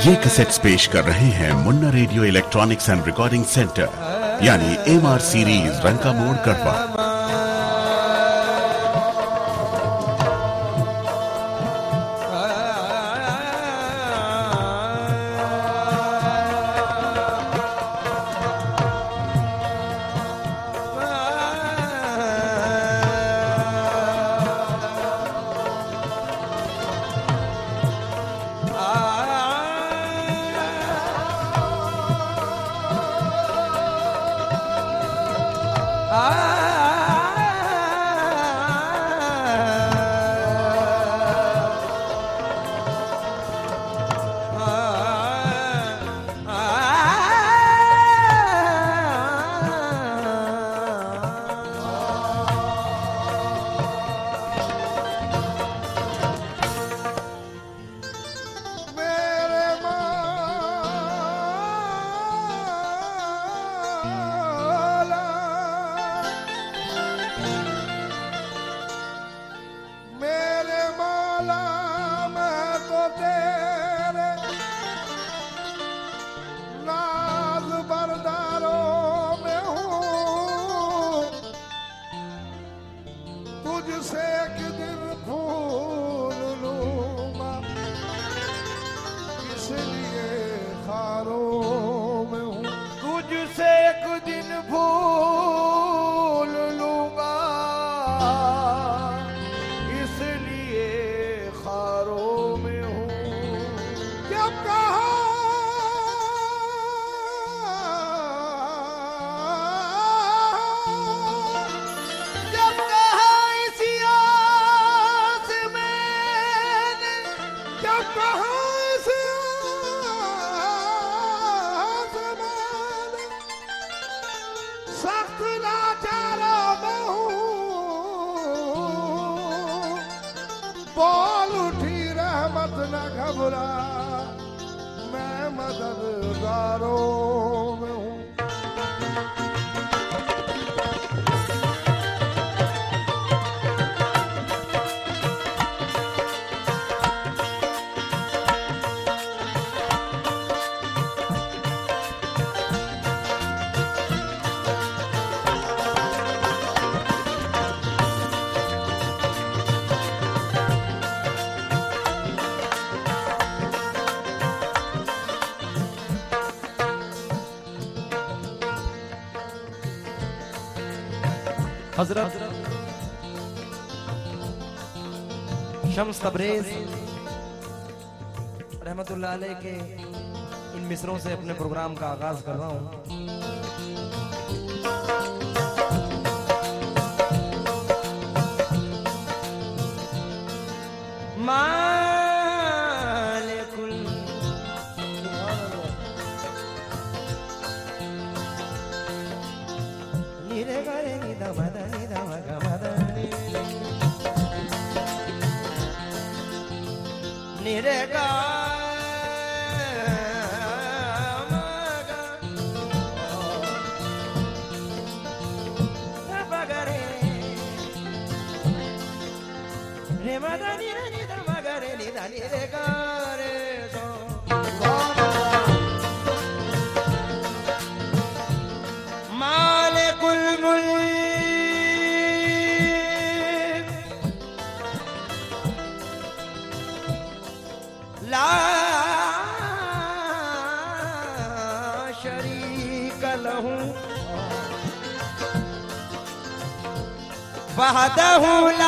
ये कैसेट्स पेश कर रहे हैं Munna radio electronics and recording centre यानी MR सीरीज रंका मोड़ गढ़वा। हजरत शम्स तबरेज रहमतुल्लाह अलैह के इन मिसरों से अपने प्रोग्राम का आगाज कर रहा हूं। वहदहु ला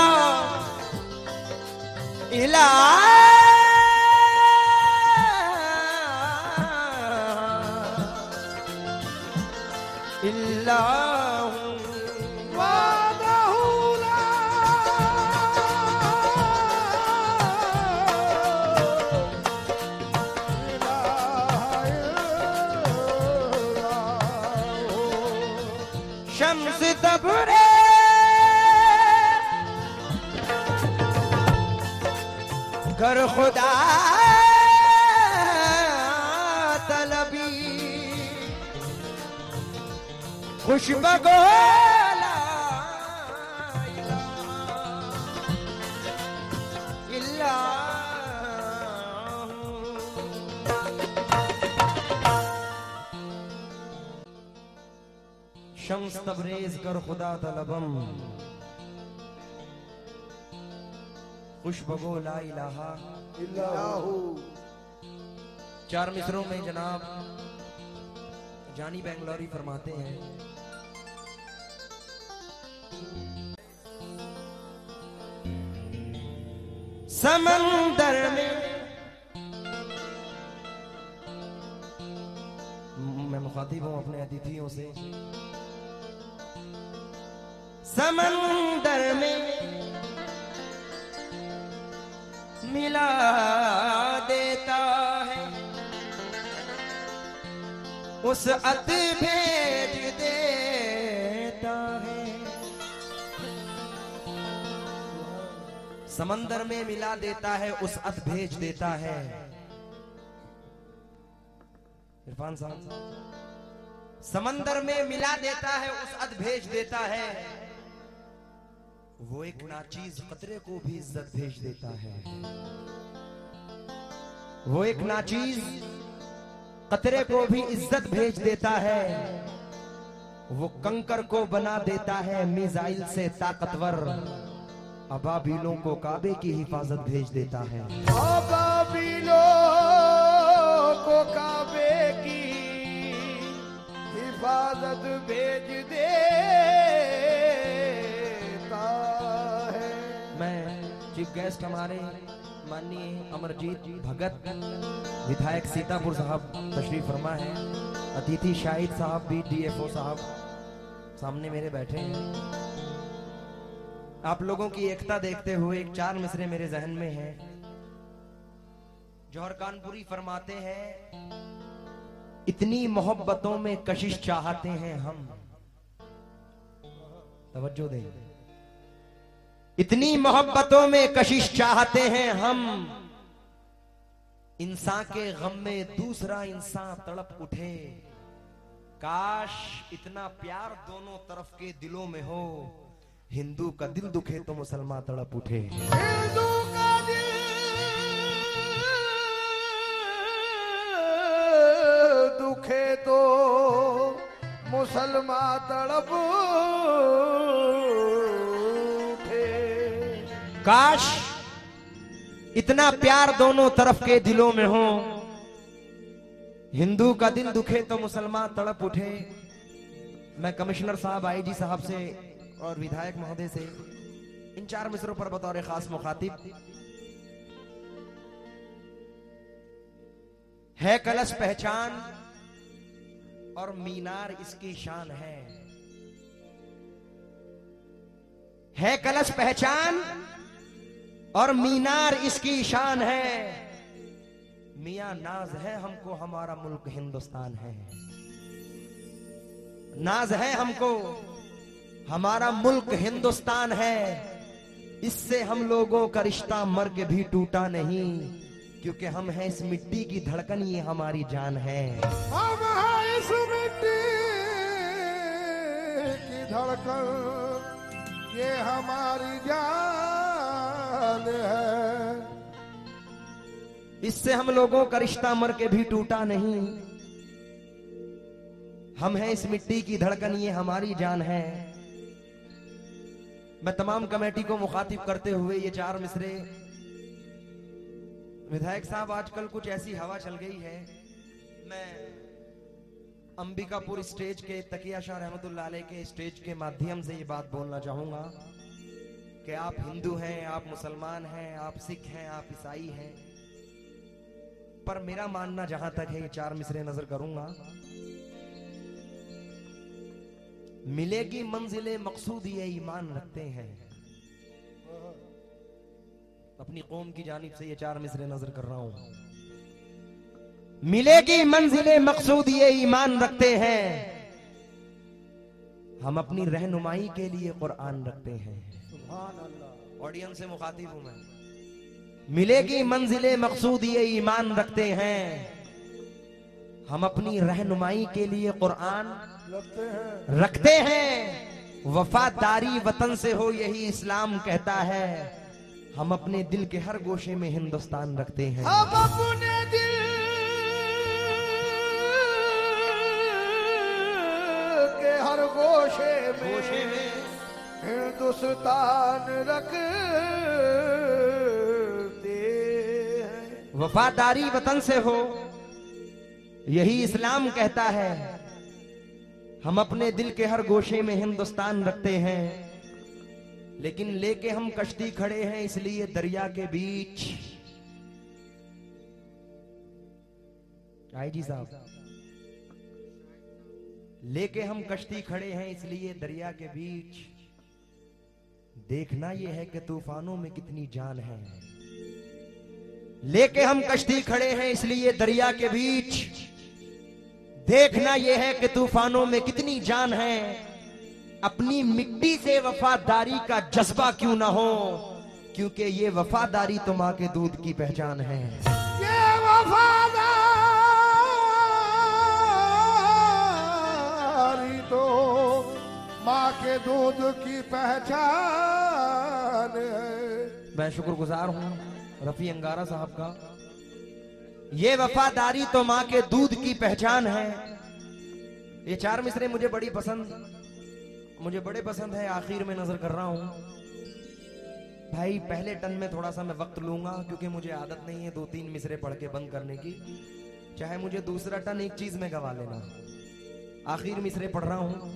इलाहा इल्लल्लाहु वहदहु ला इलाहा इल्लल्लाहु शम्स तबरे कर खुदा तलबी खुश बगोला इल्ला शम्स तबरेज कर खुदा तलबम, खुश बगो ला इलाहा इल्लाहु। चार मिसरों में जनाब जानी बेंगलोरी फरमाते हैं, समंदर में, मैं मुखातिब हूं अपने अतिथियों से, समंदर में मिला देता है, उस अत भेज देता है। समंदर में मिला देता है, उस अत भेज देता है। इरफान साहब, समंदर में मिला देता है, उस अत भेज देता है। वो एक नाचीज कतरे को भी इज्जत भेज देता है। वो एक नाचीज कतरे को भी इज्जत भेज देता है। वो कंकर को बना देता है मिसाइल से ताकतवर, अबाबीलों को काबे की हिफाजत भेज देता है। अबाबीलों को काबे की हिफाजत भेज देता है। मैं चीफ गेस्ट हमारे माननीय अमरजीत भगत विधायक सीतापुर साहब तशरीफ फरमा है। अतिथि शाहिद साहब भी DFO साहब सामने मेरे बैठे हैं। आप लोगों की एकता देखते हुए एक चार मिसरे मेरे जहन में है। जौहर कानपुरी फरमाते हैं, इतनी मोहब्बतों में कशिश चाहते हैं हम। तवज्जो दें, इतनी मोहब्बतों में कशिश चाहते हैं हम, इंसान के गम में दूसरा इंसान तड़प उठे। काश इतना प्यार दोनों तरफ के दिलों में हो, हिंदू का दिल दुखे तो मुसलमान तड़प उठे। हिंदू का दिल दुखे तो मुसलमान तड़प उठे। काश इतना प्यार दोनों तरफ के दिलों में हो, हिंदू का दिल दुखे तो मुसलमान तड़प उठे। मैं कमिश्नर साहब, IG साहब से और विधायक महोदय से इन चार मिसरों पर बतौर खास मुखातिब, है कलश पहचान और मीनार इसकी शान है कलश पहचान और मीनार इसकी शान है। मियां नाज है हमको हमारा मुल्क हिंदुस्तान है। नाज है हमको हमारा मुल्क हिंदुस्तान है। इससे हम लोगों का रिश्ता मर के भी टूटा नहीं, क्योंकि हम हैं इस मिट्टी की धड़कन, ये हमारी जान है। हम हैं इस मिट्टी की धड़कन, ये हमारी जान है। इससे हम लोगों का रिश्ता मर के भी टूटा नहीं, हम हैं इस मिट्टी की धड़कन, ये हमारी जान है। मैं तमाम कमेटी को मुखातिब करते हुए ये चार मिसरे, विधायक साहब आजकल कुछ ऐसी हवा चल गई है, मैं अंबिकापुर स्टेज के तकिया शाह रहमतुल्लाह अलैह के स्टेज के माध्यम से ये बात बोलना चाहूंगा कि आप हिंदू हैं, आप मुसलमान हैं, आप सिख हैं, आप ईसाई हैं, पर मेरा मानना जहां तक है, ये चार मिसरे नजर करूंगा, मिलेगी मंजिले मकसूद ये ईमान रखते हैं। अपनी कौम की जानिब से ये चार मिसरे नजर कर रहा हूं। मिलेगी मंजिले मकसूद ये ईमान रखते हैं, हम अपनी रहनुमाई के लिए कुरान रखते हैं। ऑडियंस से मुखातिब हूं मैं। मिलेगी मंजिले मकसूद ये ईमान रखते हैं, हम अपनी रहनुमाई के लिए कुरान रखते हैं। वफादारी वतन से हो यही इस्लाम कहता है, हम अपने दिल के हर गोशे में हिंदुस्तान रखते हैं। हम अपने दिल के हर गोशे गोशे में हिंदुस्तान रखते हैं। वफादारी वतन से हो, यही इस्लाम कहता है। हम अपने दिल के हर गोशे में हिंदुस्तान रखते हैं, लेकिन लेके हम कश्ती खड़े हैं इसलिए दरिया के बीच। आई जी साहब, लेके हम कश्ती खड़े हैं इसलिए दरिया के बीच। देखना यह है कि तूफानों में कितनी जान है। लेके हम कश्ती खड़े हैं इसलिए दरिया के बीच। देखना यह है कि तूफानों में कितनी जान है। अपनी मिट्टी से वफादारी का जज्बा क्यों ना हो, क्योंकि ये वफादारी तो माँ के दूध की पहचान है। ये वफादारी तो माँ के दूध की पहचान है। मैं शुक्रगुजार हूं रफी अंगारा साहब का। ये वफादारी तो माँ के दूध की पहचान है। ये चार मिसरे मुझे बड़े पसंद है। आखिर में नजर कर रहा हूं भाई। पहले टन में थोड़ा सा मैं वक्त लूंगा, क्योंकि मुझे आदत नहीं है 2-3 मिसरे पढ़ के बंद करने की। चाहे मुझे दूसरा टन एक चीज में गवा लेना। आखिर मिसरे पढ़ रहा हूं।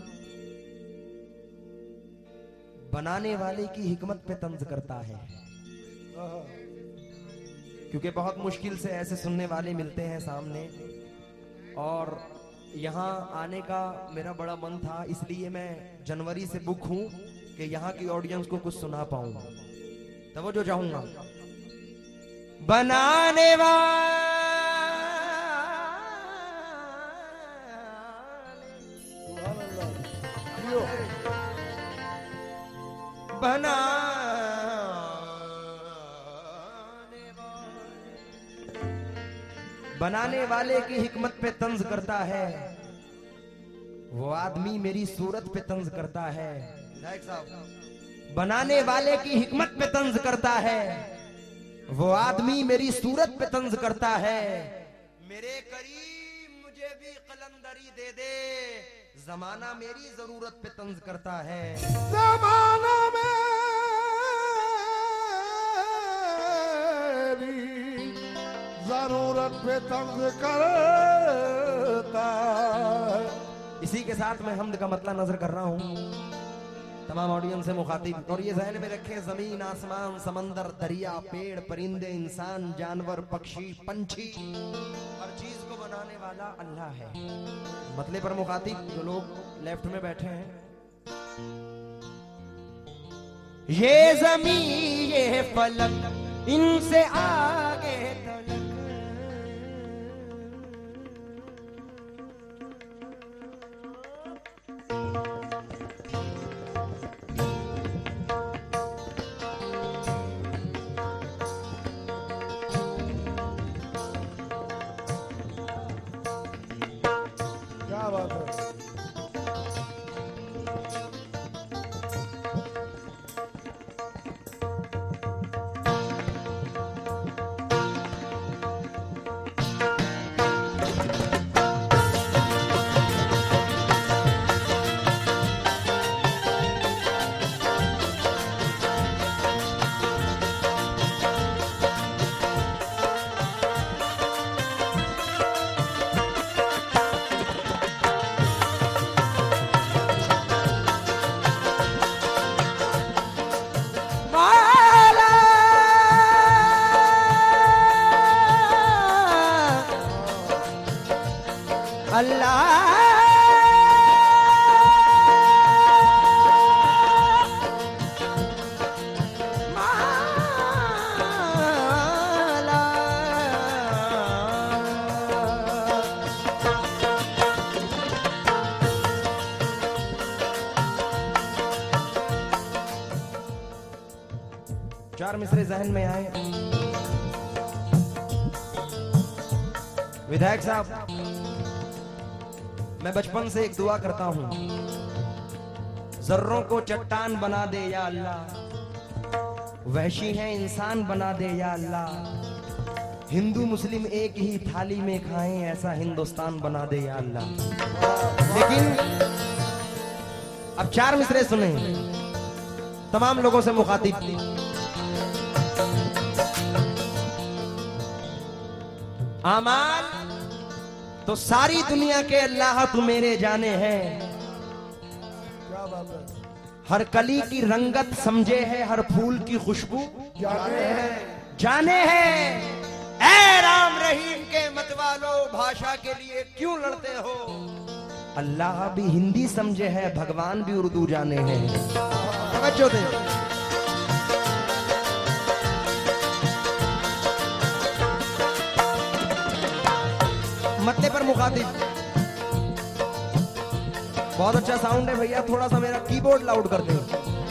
बनाने वाले की हिकमत पे तंज करता है, क्योंकि बहुत मुश्किल से ऐसे सुनने वाले मिलते हैं सामने। और यहाँ आने का मेरा बड़ा मन था, इसलिए मैं जनवरी से बुक हूं कि यहाँ की ऑडियंस को कुछ सुना पाऊं। तवज्जो चाहूंगा। बनाने वाले बनाने वाले की हिकमत पे तंज करता है। वो आदमी मेरी सूरत पे तंज करता है। बनाने वाले की हिकमत पे तंज करता है। वो आदमी मेरी सूरत पे तंज करता है। मेरे करीम मुझे भी कलंदरी दे दे, जमाना मेरी जरूरत पे तंज करता है। जमाना मेरी जरूरत पे तंग करता है। इसी के साथ मैं हमद का मतलब नजर कर रहा हूं तमाम ऑडियंस से मुखातिब। और ये ज़हन में रखें, जमीन आसमान समंदर दरिया पेड़ परिंदे इंसान जानवर पक्षी पंछी, हर चीज को बनाने वाला अल्लाह है। मतले पर मुखातिब जो लोग लेफ्ट में बैठे हैं, ये जमीन ये फलक इनसे आगे तलक। क्या बात है। चार मिसरे जहन में आए। विधायक साहब, मैं बचपन से एक दुआ करता हूं, जर्रों को चट्टान बना दे या अल्लाह, वहशी है इंसान बना दे या अल्लाह, हिंदू मुस्लिम एक ही थाली में खाएं ऐसा हिंदुस्तान बना दे या अल्लाह। लेकिन अब 4 मिसरे सुने, तमाम लोगों से मुखातिब। आमाल तो सारी दुनिया के अल्लाह तू मेरे जाने हैं, क्या बात है। हर कली की रंगत समझे है, हर फूल की खुशबू जाने हैं, जाने हैं। ऐ राम रहीम के मतवालो, भाषा के लिए क्यों लड़ते हो? अल्लाह भी हिंदी समझे है, भगवान भी उर्दू जाने हैं। तवज्जो दे। मतले पर मुखातिब। बहुत अच्छा साउंड है भैया, थोड़ा सा मेरा कीबोर्ड लाउड कर दे।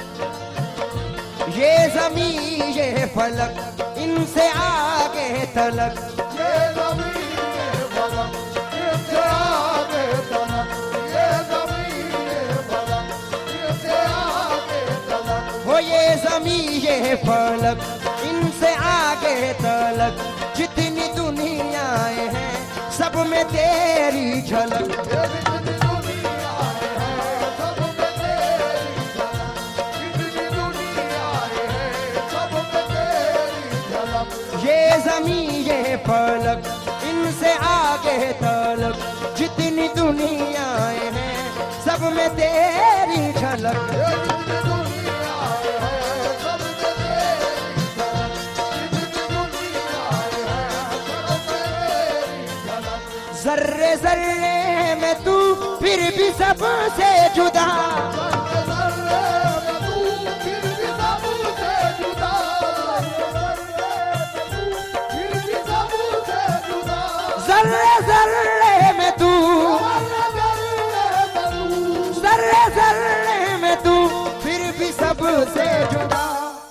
ये ज़मीन ये फलक इनसे आगे तलक, ये ज़मीन ये फलक इनसे आगे तलक, ये ज़मीन ये फलक इनसे आगे तलक, हो ये ज़मीन ये फलक इनसे आगे तलक, जितनी दुनियाएं हैं सब में तेरी झलक। ये जितनी दुनियाएं हैं सब में तेरी झलक, जितनी दुनियाएं हैं सब में तेरी झलक, ये ज़मीन ये फलक इनसे आगे तलक, जितनी दुनियाएं हैं सब में तेरी झलक। ये जितनी दुनियाएं हैं सब में तेरी झलक, जितनी दुनियाएं हैं सब में तेरी झलक, जर्रे जर्रे में तू फिर भी सबसे जुदा, ज़र्रे में तू फिर भी सबसे जुदा, फिर भी सबसे जुदा, जर्रे जर्रे में तू, जर्रे जर्रे में तू फिर भी सबसे जुदा,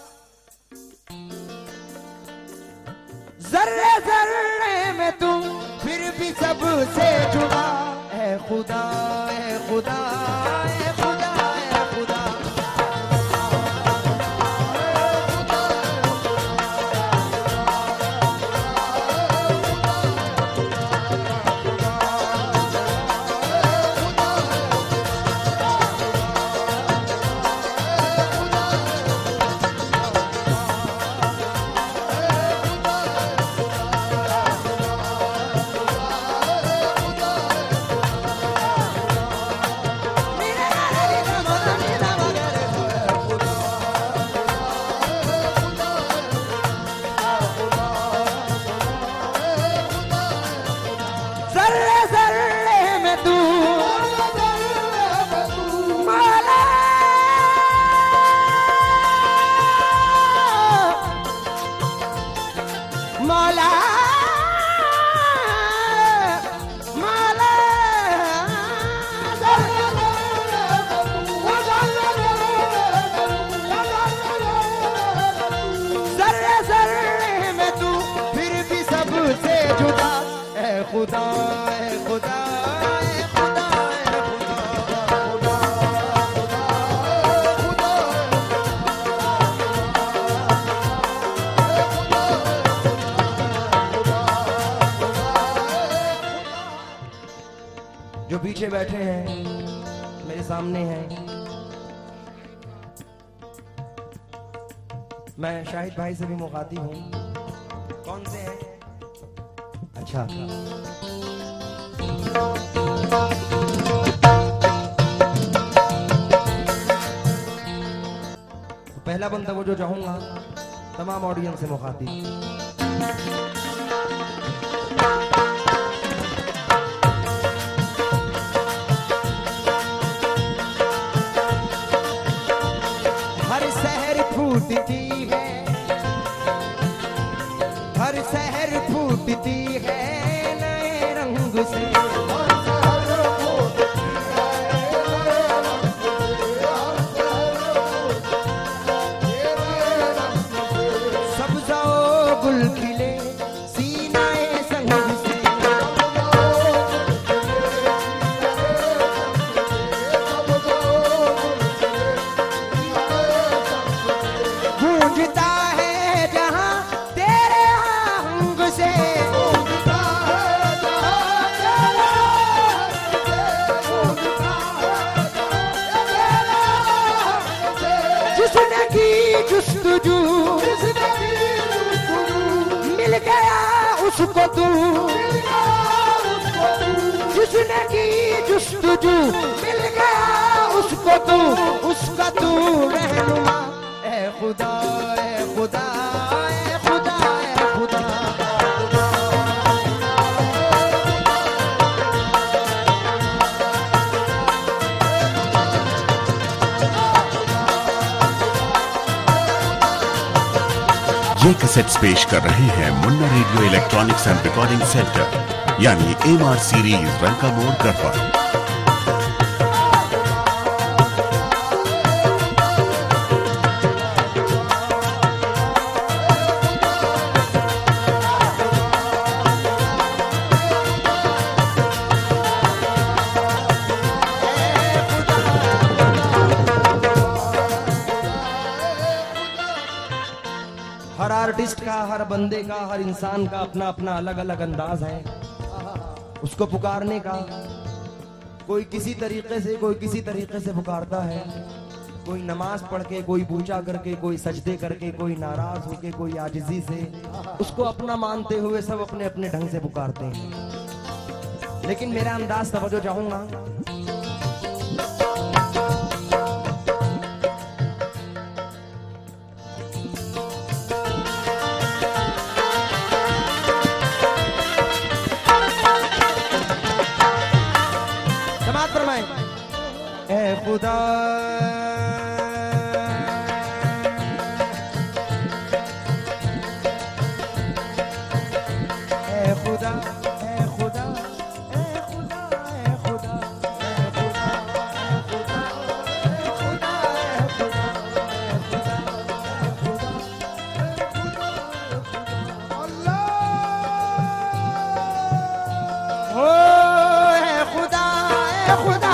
जर्रे जर्रे में तू फिर भी सबसे जुदा। ऐ खुदा ऐ खुदा ऐ खुदा ऐ खुदा, जर्रे जर्रे में तू मौला, मौला, मौला, जर्रे जर्रे में तू फिर भी सबसे जुदा। ऐ खुदा ऐ खुदा ऐ खुदा ऐ खुदा, जो पीछे बैठे हैं मेरे सामने हैं, मैं शाहिद भाई से भी मुखातिब हूँ। कौन से हैं? अच्छा, तो पहला बंदा वो जो चाहूंगा तमाम ऑडियंस से मुखातिब। हर शहर फूटती है, हर शहर फूटती है नए रंग से, सब्ज़ो गुल खिले सीनाए संग से, गूंजता है जहां तेरे आहंग से, गूंजता है जहां तेरे उसको तू, जिसने की जुस्तजू मिल गया उसको तू, उसका तू रहनुमा। ए खुदा, ए खुदा, ए खुदा, ए खुदा। ये कैसेट्स पेश कर रहे हैं Munna radio electronics and recording centre, यानी एमआर सीरीज रंका मोड़ गढ़वा। हर आर्टिस्ट का, हर बंदे का, हर इंसान का अपना अपना अलग अलग अंदाज है उसको पुकारने का। कोई किसी तरीके से, कोई किसी तरीके से पुकारता है। कोई नमाज पढ़ के, कोई पूजा करके, कोई सजदे करके, कोई नाराज होके, कोई आजिजी से। उसको अपना मानते हुए सब अपने अपने ढंग से पुकारते हैं। लेकिन मेरा अंदाज तवज्जो चाहूंगा, ए खुदा, ए खुदा, ए खुदा, ए खुदा, ए खुदा, ए खुदा, ए खुदा, ए खुदा, ए खुदा, हो ए खुदा, ए खुदा।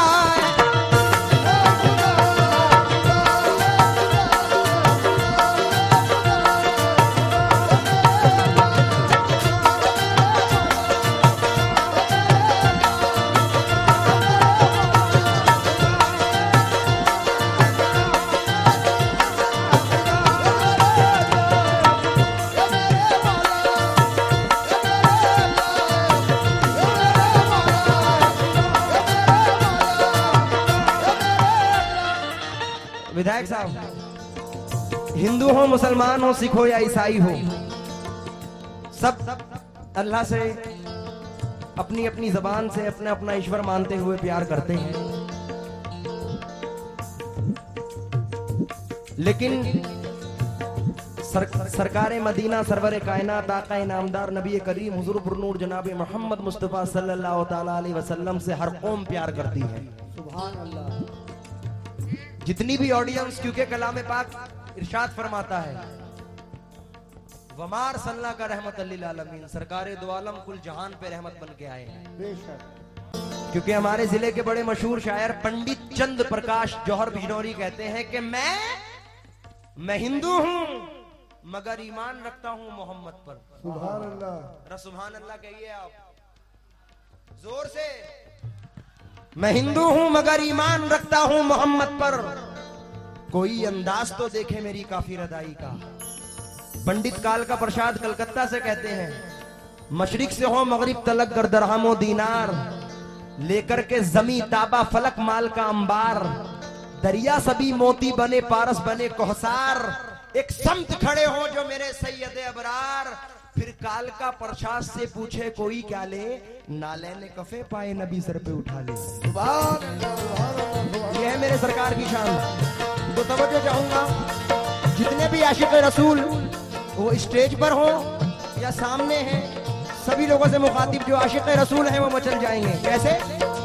विधायक साहब, हिंदू हो, मुसलमान हो, सिख हो या ईसाई हो, सब अल्लाह से अपनी अपनी जबान से अपना अपना ईश्वर मानते हुए प्यार करते हैं। लेकिन सरकार मदीना, सरवर कायनात, आका नामदार नबी करीम हुजूर पुरनूर जनाब मोहम्मद मुस्तफ़ा सल्लल्लाहु तआला अलैहि वसल्लम से हर कौम प्यार करती है। सुभान अल्लाह। जितनी भी ऑडियंस, क्योंकि कलाम पाक इरशाद फरमाता है, वमार सल्ला का रहमत लिल आलमीन, सरकारे दो आलम कुल जहान पे रहमत बन के आए हैं। बेशक। क्योंकि हमारे जिले के बड़े मशहूर शायर पंडित चंद प्रकाश जौहर बिजनौरी कहते हैं कि मैं हिंदू हूं मगर ईमान रखता हूं मोहम्मद पर। सुभान अल्लाह। सुभान अल्लाह कहिए आप जोर से। मैं हिंदू हूं मगर ईमान रखता हूं मोहम्मद पर। कोई अंदाज तो देखे मेरी काफिर अदाई का। पंडित काल का प्रसाद कलकत्ता से कहते हैं, मशरिक से हो मगरिब तलक गर दरहमो दीनार, लेकर के जमी ताबा फलक माल का अंबार, दरिया सभी मोती बने पारस बने कोहसार, एक समत खड़े हो जो मेरे सैयद अबरार, फिर काल का प्रसाद से पूछे कोई क्या ले, नाले ने कफे पाए नबी सर पे उठा ले। ये है मेरे सरकार की शान। तो तवज्जो चाहूंगा, जितने भी आशिक रसूल वो स्टेज पर हो या सामने हैं, सभी लोगों से मुखातिब जो आशिक रसूल हैं वो मचल जाएंगे। कैसे?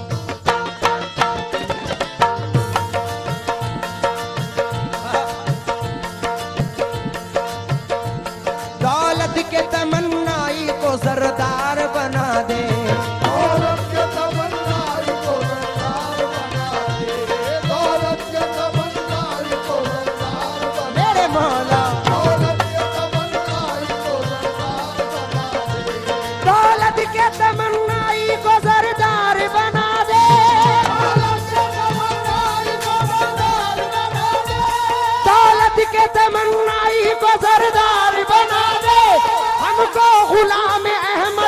दौलत के तमन्नाई को सरदार बना दे, दौलत के तमन्नाई को सरदार बना दे, दौलत के तमन्नाई को सरदार बना दे, मेरे मौला। दौलत के तमन्नाई को सरदार बना दे, दौलत के तमन्नाई को सरदार बना दे, दौलत के तमन्नाई को सरदार बना दे, दौलत के तमन्नाई को सरदार बना दे, हमको गुलाम अहमद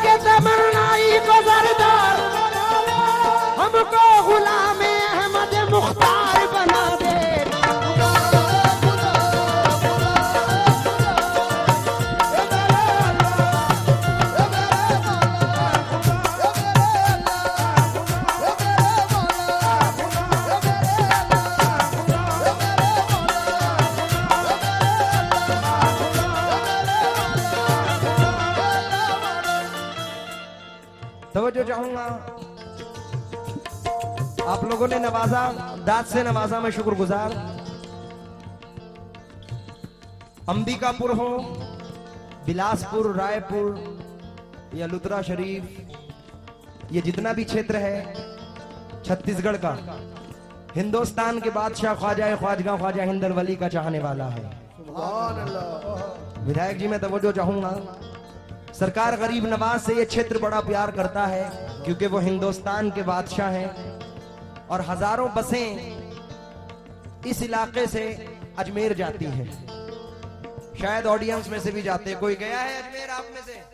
के तमन्नाई को सरदार हमको गुलाम अहमद मुख्तार बना दे। तवज्जो चाहूंगा, आप लोगों ने नवाजा, दाद से नवाजा, में शुक्रगुजार। अंबिकापुर हो, बिलासपुर, रायपुर या लुत्रा शरीफ, ये जितना भी क्षेत्र है छत्तीसगढ़ का, हिंदुस्तान के बादशाह ख्वाजा ख्वाजगा ख्वाजा हिंदल वली का चाहने वाला है। सुभान अल्लाह। विधायक जी मैं तवज्जो चाहूंगा, सरकार गरीब नवाज से ये क्षेत्र बड़ा प्यार करता है क्योंकि वो हिंदुस्तान के बादशाह हैं और हजारों बसें इस इलाके से अजमेर जाती हैं। शायद ऑडियंस में से भी जाते हैं। कोई गया है अजमेर आप में से?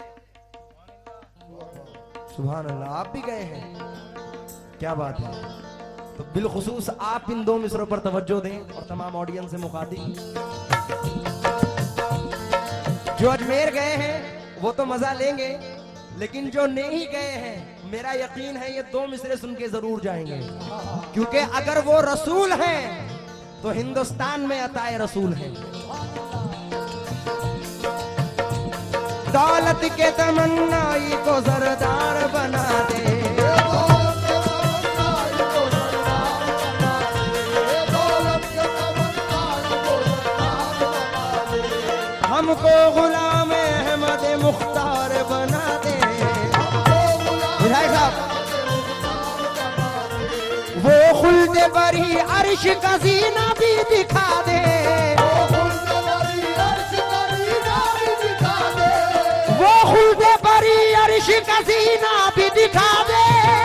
सुभान अल्लाह, आप भी गए हैं, क्या बात है। तो बिलखुसूस आप इन 2 मिसरों पर तवज्जो दें और तमाम ऑडियंस से मुखातिब जो अजमेर गए हैं वो तो मजा लेंगे, लेकिन जो नहीं गए हैं मेरा यकीन है ये 2 मिसरे सुन के जरूर जाएंगे, क्योंकि अगर वो रसूल हैं तो हिंदुस्तान में अताए रसूल हैं। दौलत के तमन्नाई को सरदार बना दे, हमको गुलाम अहमद मुख्तार बना दे। विधायक साहब, वो खुल्द बरी अर्श का जीना भी दिखा दे, वो खुल्द बरी अर्श का जीना भी दिखा दे,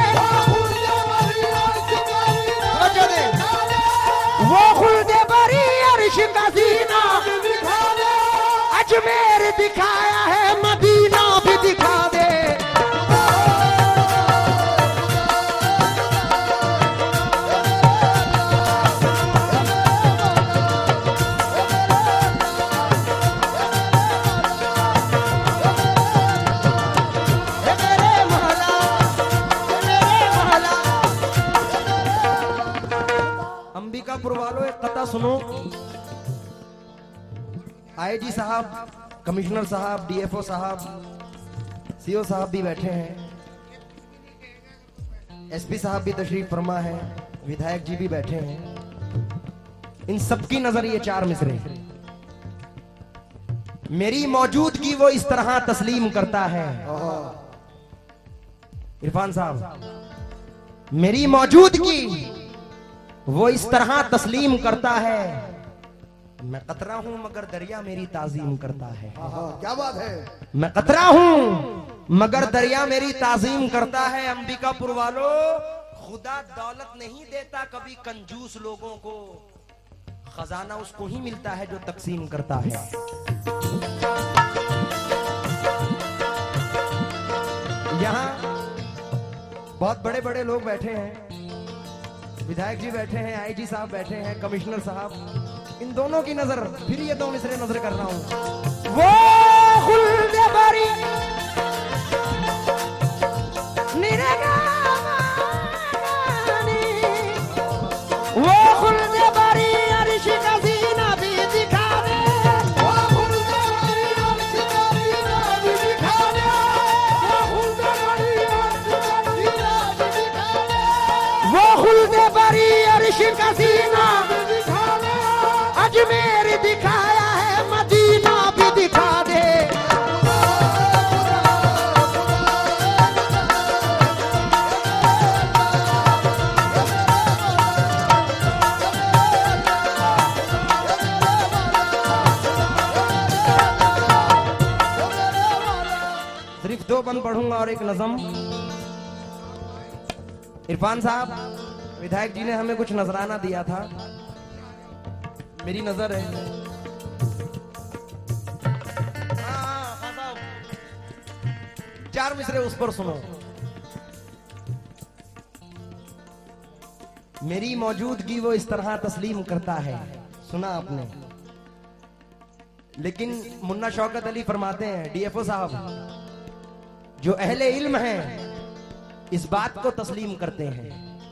वो खुल्द बरी अर्श का जीना अजमेर दिखाया है, मदीना भी दिखा दे। अंबिकापुर वालों एक कथा सुनो। आईजी साहब, कमिश्नर साहब, डीएफओ साहब, सीओ साहब भी बैठे हैं, एसपी साहब भी तशरीफ फरमा है, विधायक जी भी बैठे हैं। इन सबकी नजर ये 4 मिसरे, मेरी मौजूदगी वो इस तरह तस्लीम करता है। इरफान साहब, मेरी मौजूदगी वो इस तरह तस्लीम करता है, मैं कतरा हूं मगर दरिया मेरी ताजीम करता है। क्या बात है। मैं कतरा हूं मगर दरिया मेरी ताजीम करता है। अंबिकापुर वालों, खुदा दौलत नहीं देता कभी कंजूस लोगों को, खजाना उसको ही मिलता है जो तकसीम करता है। यहाँ बहुत बड़े बड़े लोग बैठे हैं, विधायक जी बैठे हैं, आईजी साहब बैठे हैं, कमिश्नर साहब, इन दोनों की नजर फिर ये 2 मिसरे नजर कर रहा हूं। वो खुल्द बरी वो खुल्द बरी अर्श का जीना भी दिखा दे, वो खुल्द बरी अर्श का जीना भी दिखा दे, वो खुल्द बरी अर्श का जीना भी दिखा दे, वो खुल्द बरी अर्श का जीना भी दिखा दे, अजमेर दिखाया है, मदीना भी दिखा दे। सिर्फ 2 बंद पढ़ूंगा और एक नज़म। इरफान साहब, विधायक जी ने हमें कुछ नजराना दिया था, मेरी नजर है। चार मिसरे उस पर सुनो। मेरी मौजूदगी वो इस तरह तस्लीम करता है, सुना आपने। लेकिन मुन्ना शौकत अली फरमाते हैं, डीएफओ साहब, जो अहले इल्म हैं इस बात को तस्लीम करते हैं,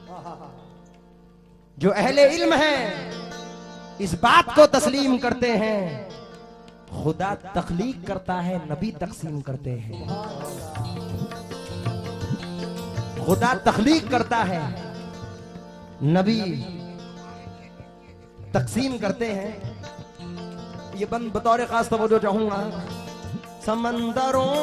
जो अहले इल्म हैं इस बात को तस्लीम करते हैं, खुदा तख्लीक करता है, नबी तकसीम करते हैं। खुदा तख्लीक करता है, नबी तकसीम करते हैं। ये बंद बतौर खास तवज्जो चाहूंगा। समंदरों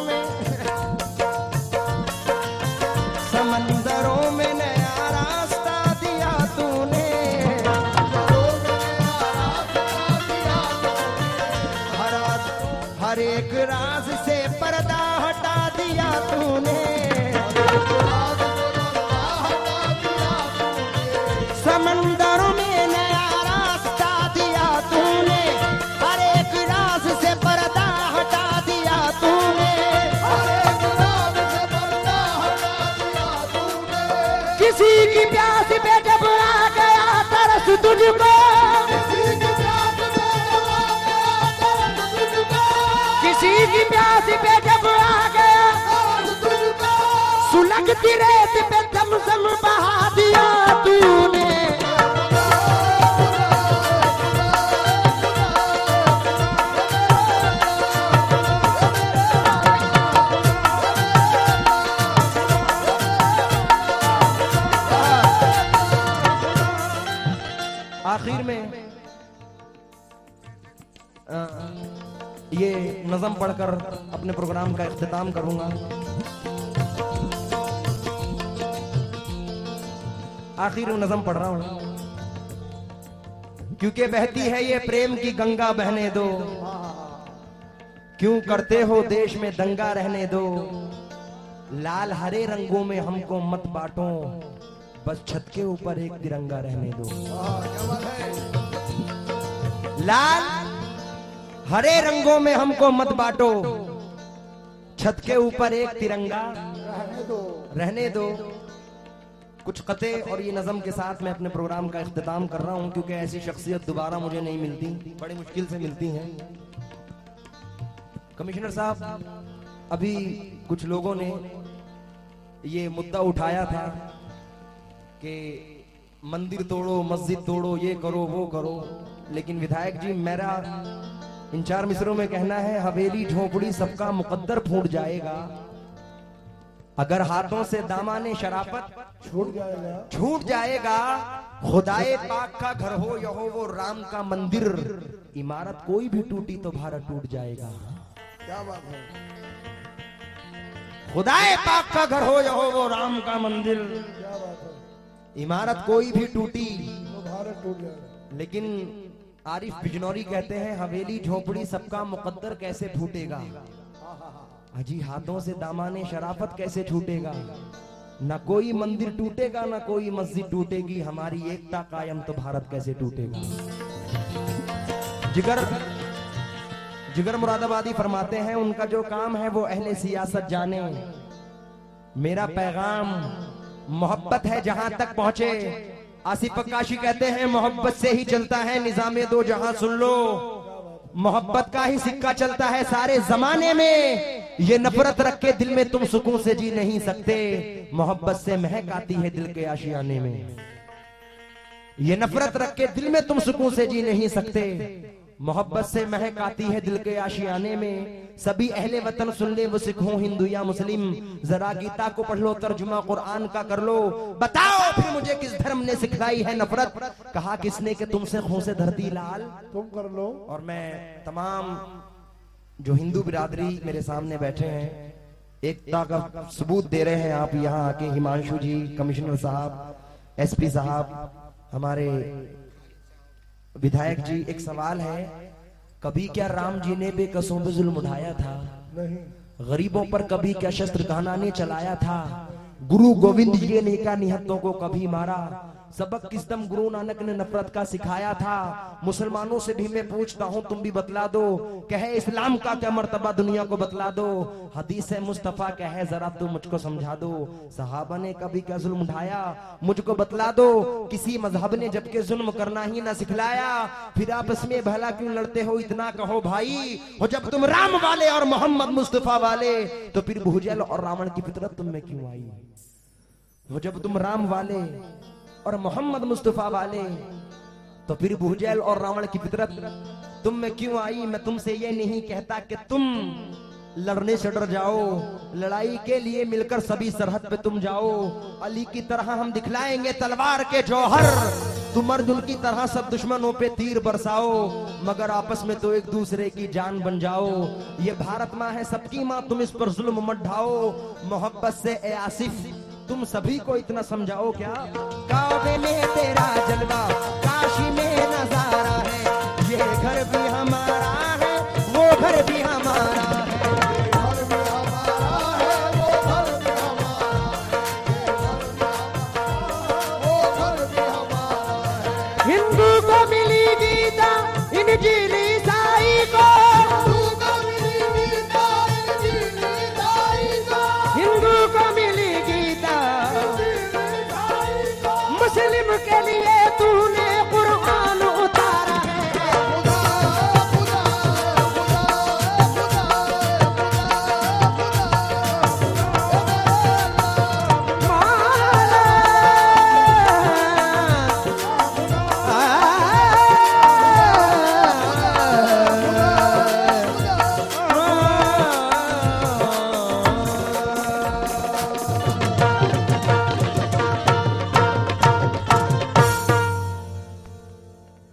में नया रास्ता दिया तूने, हर एक राज से पर्दा हटा दिया तूने, समंदरों में नया रास्ता दिया तूने, हर एक राज से पर्दा हटा दिया तूने, किसी की प्यास पे जब आ गया तरस तुझको, किसी की प्यास पे जब आ गया सुलगती रेत पे दमदम बहा दिया तूने, आखिर में ये नज़म पढ़कर अपने प्रोग्राम का इख्तिताम करूंगा। आखिर में नज़म पढ़ रहा हूं, क्योंकि बहती है ये प्रेम की गंगा, बहने दो, क्यों करते हो देश में दंगा, रहने दो, लाल हरे रंगों में हमको मत बांटो, बस छत के ऊपर एक तिरंगा रहने दो। लाल हरे रंगों में हमको मत बांटो, छत के ऊपर एक तिरंगा रहने दो। कुछ कते और ये नज़म के साथ मैं अपने प्रोग्राम का इख्तिताम कर रहा हूं, क्योंकि ऐसी शख्सियत दोबारा मुझे नहीं मिलती, बड़ी मुश्किल से मिलती हैं। कमिश्नर साहब, अभी कुछ लोगों ने ये मुद्दा उठाया था कि मंदिर तोड़ो, मस्जिद तोड़ो, ये करो, वो करो, लेकिन विधायक जी, मेरा इन चार मिसरों में कहना है, हवेली झोपड़ी सबका मुकद्दर फूट जाएगा, अगर हाथों से दामाने शराफत छूट जाएगा, खुदाए पाक का घर हो या हो वो राम का मंदिर, इमारत कोई भी टूटी तो भारत टूट जाएगा। क्या बात है। खुदाए पाक का घर हो या हो वो राम का मंदिर, क्या बात है। इमारत कोई भी टूटी तो भारत टूट जाएगा। लेकिन आरिफ बिजनौरी कहते हैं, हवेली झोपड़ी सबका मुकद्दर कैसे फूटेगा, अजी हाथों से दामाने शराफत कैसे छूटेगा, ना कोई मंदिर टूटेगा, ना कोई मस्जिद टूटेगी, हमारी एकता कायम तो भारत कैसे टूटेगा। जिगर मुरादाबादी फरमाते हैं, उनका जो काम है वो अहले सियासत जाने, मेरा पैगाम मोहब्बत है जहां तक पहुंचे। आसिफ अक्काशी कहते हैं, मोहब्बत से ही चलता है निजामे दो जहां, सुन लो मोहब्बत का ही सिक्का चलता है सारे जमाने में, ये नफरत रख के दिल में तुम सुकून से जी नहीं सकते, मोहब्बत से महक आती है दिल के आशियाने में, ये नफरत रख के दिल में तुम सुकून से जी नहीं सकते, मोहब्बत से महक आती है दिल के आशियाने में। सभी अहले वतन सुन ले, वो सिख हो हिंदू या मुस्लिम, जरा गीता को पढ़ लो, तर्जुमा कुरान का कर लो, बताओ फिर मुझे किस धर्म ने सिखलाई है नफरत, कहा किसने कि तुमसे खून से धरती लाल तुम कर लो। और मैं तमाम जो हिंदू बिरादरी मेरे सामने बैठे हैं, एकता का सबूत दे रहे हैं आप यहाँ आके, हिमांशु जी, कमिश्नर साहब, एसपी साहब, हमारे विधायक जी, एक सवाल है, कभी क्या राम जी ने बेकसों पे जुल्म उठाया था? नहीं। गरीबों पर कभी क्या शस्त्र खाना ने चलाया था? गुरु गोविंद जी ने क्या निहत्तों को कभी मारा? सबक किस दम गुरु नानक ने नफरत का सिखाया था। मुसलमानों से भी मैं पूछता हूँ, तुम भी बतला दो, कहे इस्लाम का क्या मर्तबा दुनिया को बतला दो। हदीस मुस्तफा कहे जरा तुम मुझको समझा दो। सहाबा ने कभी क्या जुल्म उठाया, मुझको बतला दो। किसी मजहब ने जबकि जुल्म करना ही ना सिखलाया, फिर आपस में भला क्यों लड़ते हो, इतना कहो भाई। हो जब तुम राम वाले और मोहम्मद मुस्तफा वाले, तो फिर भूजल और रावण की फितरत तुम में क्यों आई। वो जब तुम राम वाले और मोहम्मद मुस्तफा वाले, तो फिर भूजैल और रावण की फितरत तुम में क्यों आई। मैं तुमसे ये नहीं कहता कि तुम लड़ने से डर जाओ, लड़ाई के लिए मिलकर सभी सरहद पे तुम जाओ। अली की तरह हम दिखलाएंगे तलवार के जौहर, तुम अर्जुन की तरह सब दुश्मनों पे तीर बरसाओ, मगर आपस में तो एक दूसरे की जान बन जाओ। ये भारत माँ है सबकी माँ, तुम इस पर जुल्म मत ढाओ। मोहब्बत से ए आसिफ तुम सभी को इतना समझाओ क्या, काबे में तेरा जलवा